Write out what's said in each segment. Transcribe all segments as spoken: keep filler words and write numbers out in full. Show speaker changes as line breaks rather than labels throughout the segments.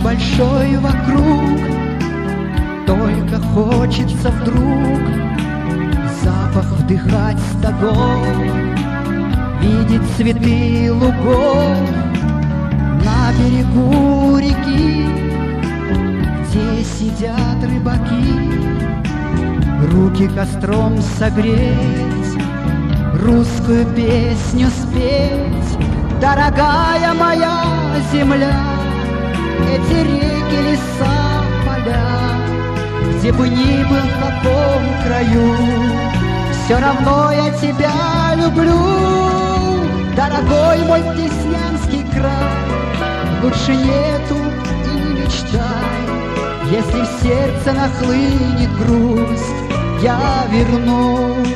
большой вокруг, только хочется вдруг запах вдыхать стогов, видеть цветы лугов на берегу реки, где сидят рыбаки, руки костром согреть, русскую песню спеть. Дорогая моя земля, эти реки, леса, поля, где бы ни был, в каком краю, все равно я тебя люблю. Дорогой мой Деснянский край, лучше нету и не мечтай. Если в сердце нахлынет грусть, я вернусь.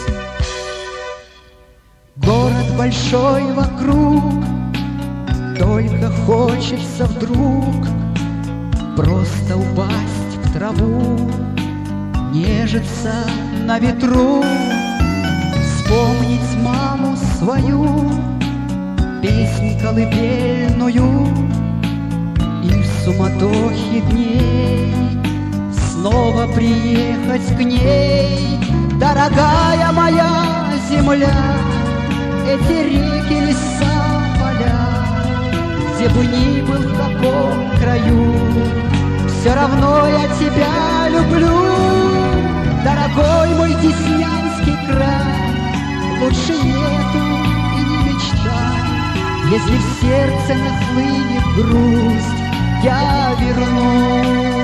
Город большой вокруг, только хочется вдруг просто упасть в траву, нежиться на ветру, вспомнить маму свою, песнь колыбельную, и в суматохе дней снова приехать к ней. Дорогая моя земля, эти реки, леса, поля, где бы ни был, в каком краю, все равно я тебя люблю. Дорогой мой Деснянский край, лучше нету и не мечтай. Если в сердце нахлынет грусть, я вернусь.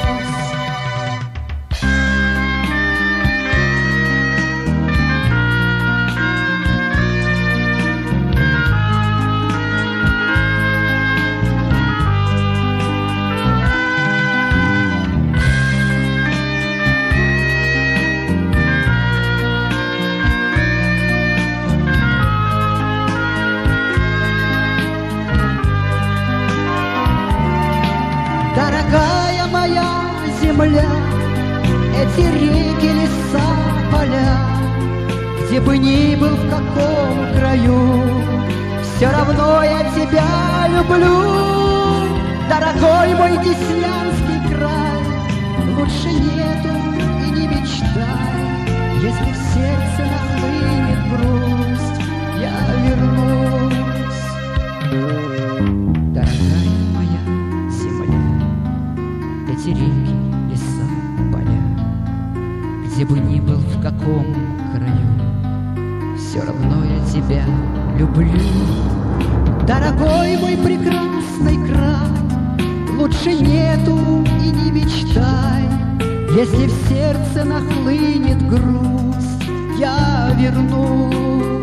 Дорогая моя земля, эти реки, леса, поля, где бы ни был, в каком краю, все равно я тебя люблю. Дорогой мой Деснянский край, лучше нету и не мечтай. Если в сердце нахлынет грусть, я вернусь. Дорогая моя земля, эти реки, леса, поля, где бы ни был, в каком краю, все равно я тебя люблю. Дорогой мой прекрасный край, лучше нету и не мечтай. Если в сердце нахлынет грусть, я вернусь.